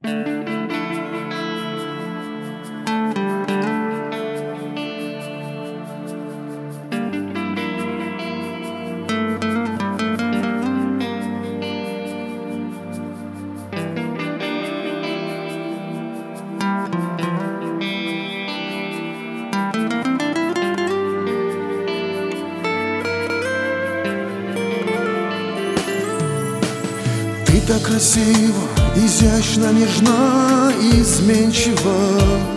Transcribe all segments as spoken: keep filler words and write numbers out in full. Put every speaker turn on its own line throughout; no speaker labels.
Ты так красиво, изящно, нежна и изменчива.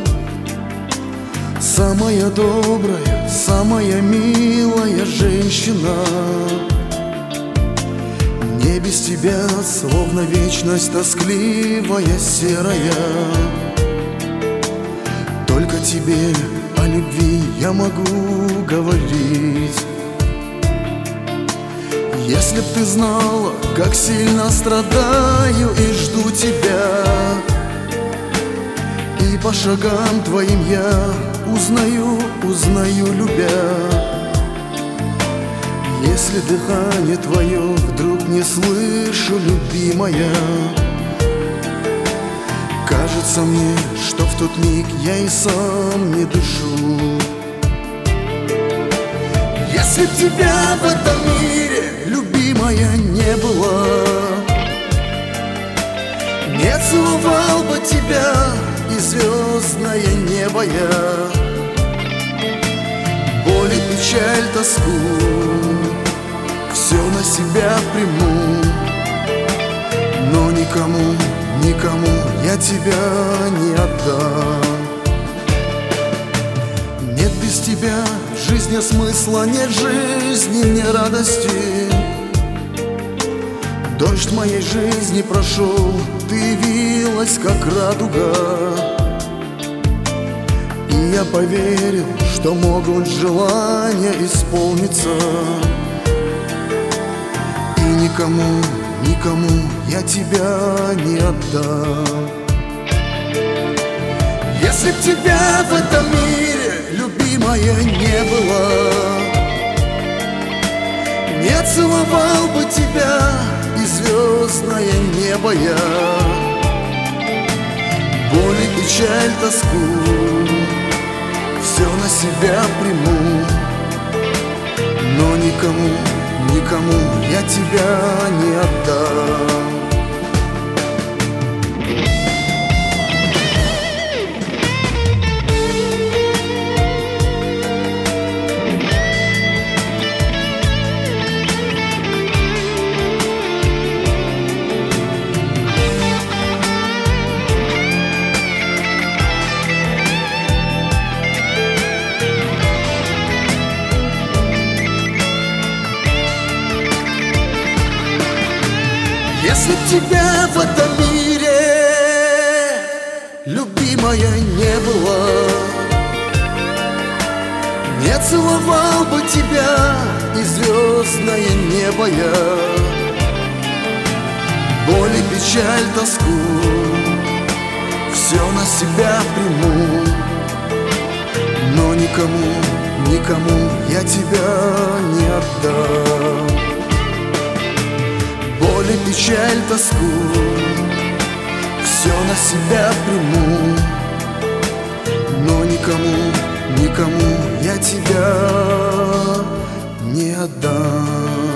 Самая добрая, самая милая женщина. Мне без тебя словно вечность тоскливая, серая. Только тебе о любви я могу говорить. Если б ты знала, как сильно страдаю и жду тебя, и по шагам твоим я узнаю, узнаю, любя. Если дыхание твое вдруг не слышу, любимая, кажется мне, что в тот миг я и сам не дышу. Если б тебя в этом мире, любимая, не было, не целовал бы тебя и звездное небо я. Боль и печаль, тоску все на себя приму, но никому, никому я тебя не отдам. Нет без тебя в жизни смысла, нет жизни, нет радости. Дождь моей жизни прошел, ты явилась, как радуга. И я поверил, что могут желания исполниться. И никому, никому я тебя не отдам. Если б тебя в этом мире, любимая, не было, не целовал бы тебя и звездное небо я. Боль и печаль, тоску все на себя приму, но никому, никому я тебя не отдам. Если б тебя в этом мире, любимая, не было, не целовал бы тебя и звездное небо я. Боль и печаль, тоску все на себя приму, но никому, никому я тебя не отдам. Боль и печаль, тоску все на себя приму, но никому, никому я тебя не отдам.